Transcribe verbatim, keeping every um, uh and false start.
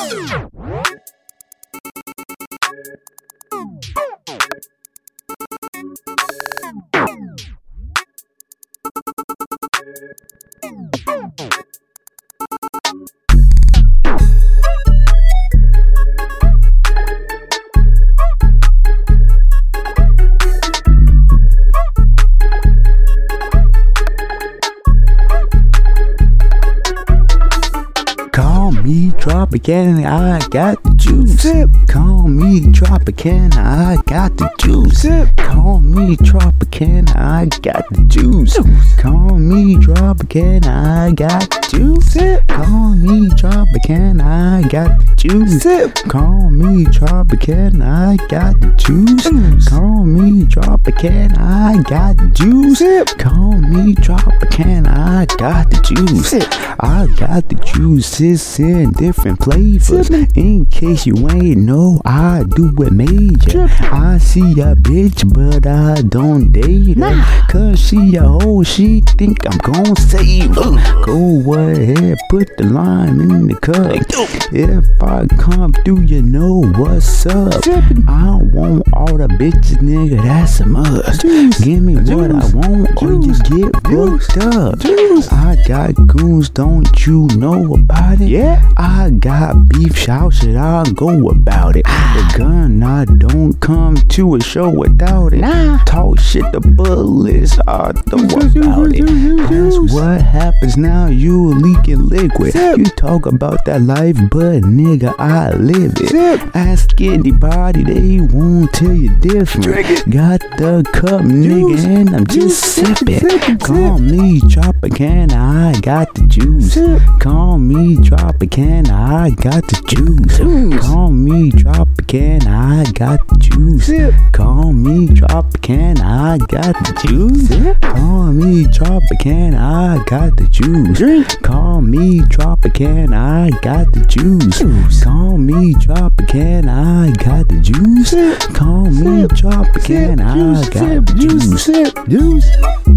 Call me Tropicana, I got the juice. Sip. Call me Tropicana, I got the juice. Sip. Call me Tropicana, I got the juice. Call me Tropicana, I got the juice. Sip. Call me Tropicana, I got the juice. Sip. Call me Tropicana, I got the juice. Call me Tropicana, I got the juice. Sip. Call me Tropicana, I got the juice. Sip. I got the juices in different flavors. Sip. In case you ain't know, I do it major. Sip. I see a bitch, but I don't date her. Nah. Cause she a hoe, she think I'm gon' save her. Go ahead, put the lime in the cup. If I come through, you know what's up. Sippin'. I want all the bitches, nigga, that's a must. Juice. Give me Juice. what I want, or you Juice. get Juice. fucked up. Juice. I got goons, don't you know about it? Yeah. I got beef, how should I go about it? The gun, I don't come to a show without it. Nah. Talk shit, the bullets, I throw about it. That's what happens now, you leaking liquid. Sip. You talk about that life, but nigga, I live it. Sip. Ask anybody, they won't tell you different. Drink it. Got the cup, Juice. nigga, and I'm just Juice. sipping. Sippin', Call me Tropicana, I got the juice. Sip. Call me Tropicana, I got the juice. Juice. Call me Tropicana, I got the juice. Sip. Call me Tropicana, I got the juice. Sip. Call me Tropicana, I got the juice. Drink. Call me Tropicana, I got the juice. Juice. Call me Tropicana, I got the juice. Sip. Call me Sip. Tropicana, I Sip. got Juice. the Juice. juice. Sip. Juice.